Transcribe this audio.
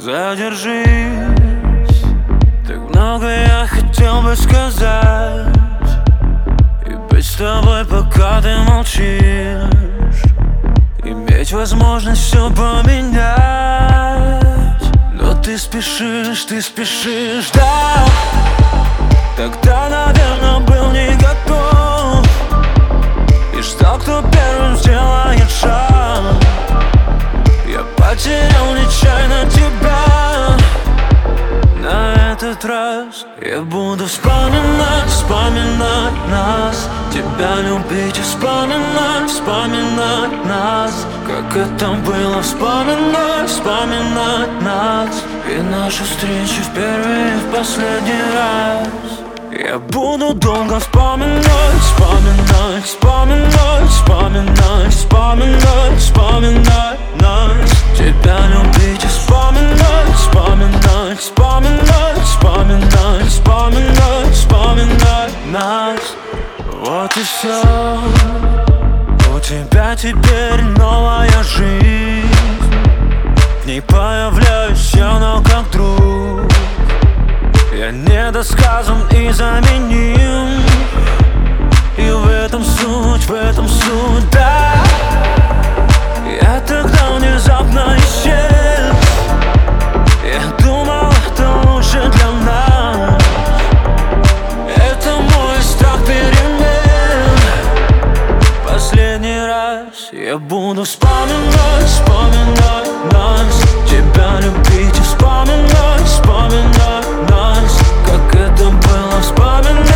Задержись, так много я хотел бы сказать и быть с тобой, пока ты молчишь, иметь возможность все поменять. Но ты спешишь, да. Тогда, наверное, был не готов и ждал, кто первым сделает шаг. Я потерял нечаянно тебя. На этот раз я буду вспоминать нас, тебя любить и вспоминать нас, как это было, вспоминать нас и наши встречи в первый и в последний раз. Я буду долго вспоминать нас, тебя любить и вспоминать нас. Вот и все. У тебя теперь новая жизнь, в ней появляюсь я, но как друг. Я недосказан и заменим, и в этом суть, да. Я тогда внезапно исчез. Я думал, это лучше для нас. Это мой страх перемен. Последний раз я буду вспоминать нас, тебя любить и вспоминать нас, как это было, вспоминать